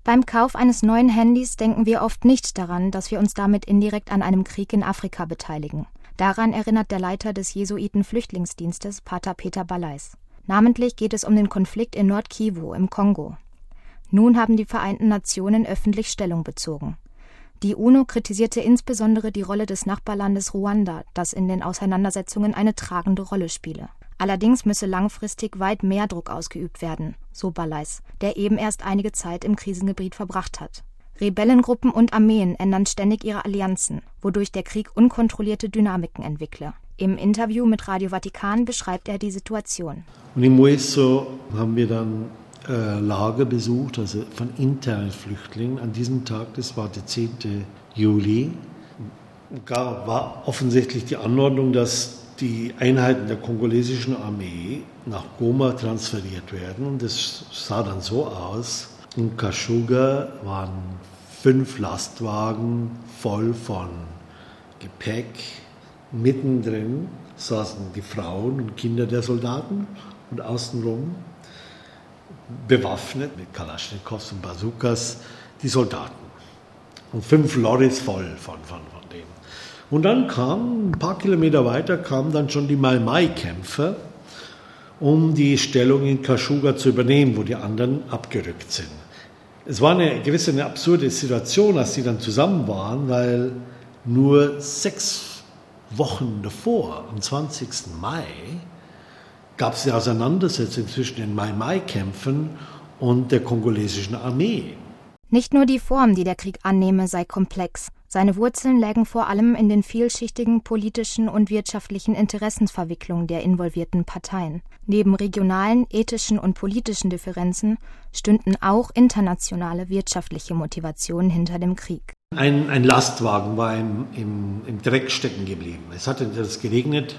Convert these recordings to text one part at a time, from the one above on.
Beim Kauf eines neuen Handys denken wir oft nicht daran, dass wir uns damit indirekt an einem Krieg in Afrika beteiligen. Daran erinnert der Leiter des Jesuiten-Flüchtlingsdienstes, Pater Peter Balleis. Namentlich geht es um den Konflikt in Nord-Kivu im Kongo. Nun haben die Vereinten Nationen öffentlich Stellung bezogen. Die UNO kritisierte insbesondere die Rolle des Nachbarlandes Ruanda, das in den Auseinandersetzungen eine tragende Rolle spiele. Allerdings müsse langfristig weit mehr Druck ausgeübt werden, so Balleis, der eben erst einige Zeit im Krisengebiet verbracht hat. Rebellengruppen und Armeen ändern ständig ihre Allianzen, wodurch der Krieg unkontrollierte Dynamiken entwickle. Im Interview mit Radio Vatikan beschreibt er die Situation. Und in Mueso haben wir dann Lager besucht, also von internen Flüchtlingen. An diesem Tag, das war der 10. Juli, war offensichtlich die Anordnung, dass die Einheiten der kongolesischen Armee nach Goma transferiert werden. Und das sah dann so aus. In Kashuga waren 5 Lastwagen voll von Gepäck. Mittendrin saßen die Frauen und Kinder der Soldaten und außenrum bewaffnet mit Kalaschnikows und Bazookas die Soldaten. Und 5 Lorries voll von denen. Und dann ein paar Kilometer weiter, kamen dann schon die Mai-Mai-Kämpfer, um die Stellung in Kashuga zu übernehmen, wo die anderen abgerückt sind. Es war eine absurde Situation, als die dann zusammen waren, weil nur 6 Wochen davor, am 20. Mai, gab es eine Auseinandersetzung zwischen den Mai-Mai-Kämpfen und der kongolesischen Armee. Nicht nur die Form, die der Krieg annehme, sei komplex. Seine Wurzeln lägen vor allem in den vielschichtigen politischen und wirtschaftlichen Interessensverwicklungen der involvierten Parteien. Neben regionalen, ethischen und politischen Differenzen stünden auch internationale wirtschaftliche Motivationen hinter dem Krieg. Ein Lastwagen war im Dreck stecken geblieben. Es hatte das geregnet,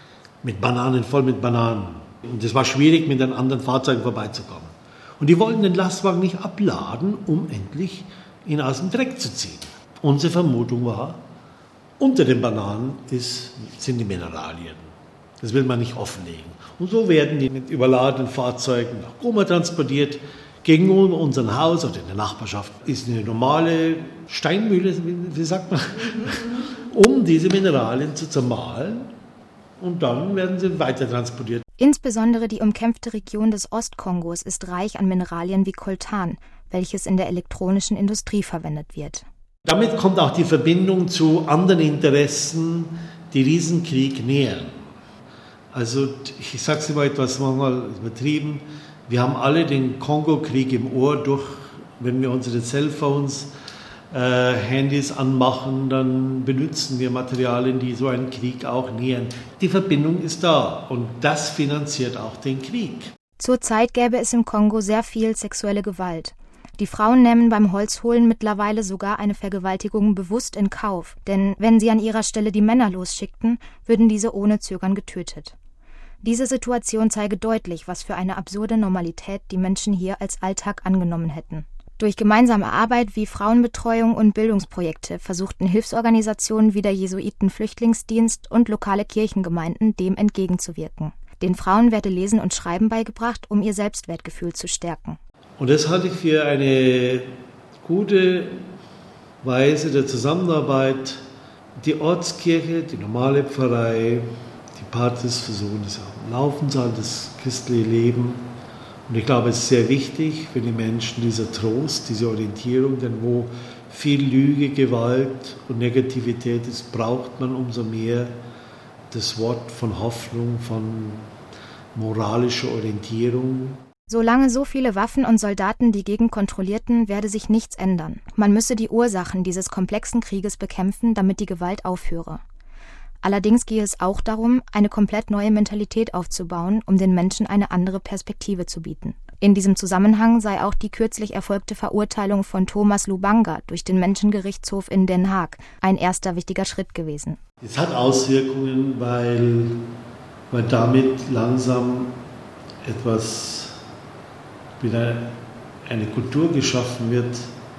voll mit Bananen. Und es war schwierig, mit den anderen Fahrzeugen vorbeizukommen. Und die wollten den Lastwagen nicht abladen, um endlich ihn aus dem Dreck zu ziehen. Unsere Vermutung war, unter den Bananen sind die Mineralien. Das will man nicht offenlegen. Und so werden die mit überladenen Fahrzeugen nach Goma transportiert. Gegenüber unserem Haus oder in der Nachbarschaft ist eine normale Steinmühle, wie sagt man, um diese Mineralien zu zermahlen. Und dann werden sie weiter transportiert. Insbesondere die umkämpfte Region des Ostkongos ist reich an Mineralien wie Coltan, welches in der elektronischen Industrie verwendet wird. Damit kommt auch die Verbindung zu anderen Interessen, die diesen Krieg nähern. Also ich sage es immer etwas manchmal übertrieben, wir haben alle den Kongo-Krieg im Ohr, wenn wir unsere Cellphones, Handys anmachen, dann benutzen wir Materialien, die so einen Krieg auch nähern. Die Verbindung ist da und das finanziert auch den Krieg. Zurzeit gäbe es im Kongo sehr viel sexuelle Gewalt. Die Frauen nehmen beim Holzholen mittlerweile sogar eine Vergewaltigung bewusst in Kauf, denn wenn sie an ihrer Stelle die Männer losschickten, würden diese ohne Zögern getötet. Diese Situation zeige deutlich, was für eine absurde Normalität die Menschen hier als Alltag angenommen hätten. Durch gemeinsame Arbeit wie Frauenbetreuung und Bildungsprojekte versuchten Hilfsorganisationen wie der Jesuiten-Flüchtlingsdienst und lokale Kirchengemeinden dem entgegenzuwirken. Den Frauen werde Lesen und Schreiben beigebracht, um ihr Selbstwertgefühl zu stärken. Und das halte ich für eine gute Weise der Zusammenarbeit. Die Ortskirche, die normale Pfarrei, die Patres versuchen das auch am Laufen zu halten, das christliche Leben. Und ich glaube, es ist sehr wichtig für die Menschen, dieser Trost, diese Orientierung, denn wo viel Lüge, Gewalt und Negativität ist, braucht man umso mehr das Wort von Hoffnung, von moralischer Orientierung. Solange so viele Waffen und Soldaten die Gegend kontrollierten, werde sich nichts ändern. Man müsse die Ursachen dieses komplexen Krieges bekämpfen, damit die Gewalt aufhöre. Allerdings gehe es auch darum, eine komplett neue Mentalität aufzubauen, um den Menschen eine andere Perspektive zu bieten. In diesem Zusammenhang sei auch die kürzlich erfolgte Verurteilung von Thomas Lubanga durch den Menschengerichtshof in Den Haag ein erster wichtiger Schritt gewesen. Es hat Auswirkungen, weil damit langsam wieder eine Kultur geschaffen wird,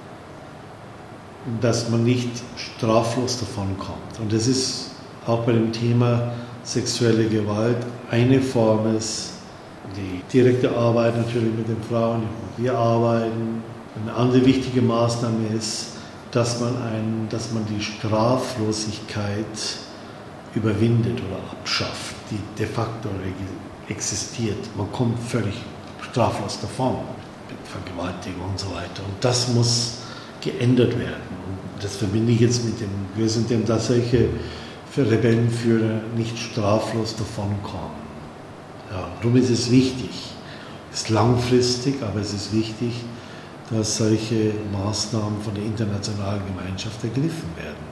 dass man nicht straflos davon kommt. Und das ist auch bei dem Thema sexuelle Gewalt eine Form ist, die direkte Arbeit natürlich mit den Frauen, wir arbeiten, Eine andere wichtige Maßnahme ist, dass man die Straflosigkeit überwindet oder abschafft, die de facto existiert. Man kommt völlig straflos davon mit Vergewaltigung und so weiter. Und das muss geändert werden. Und das verbinde ich jetzt mit dem Größten, dass solche Rebellenführer nicht straflos davonkommen. Ja, darum ist es wichtig, es ist langfristig, aber es ist wichtig, dass solche Maßnahmen von der internationalen Gemeinschaft ergriffen werden.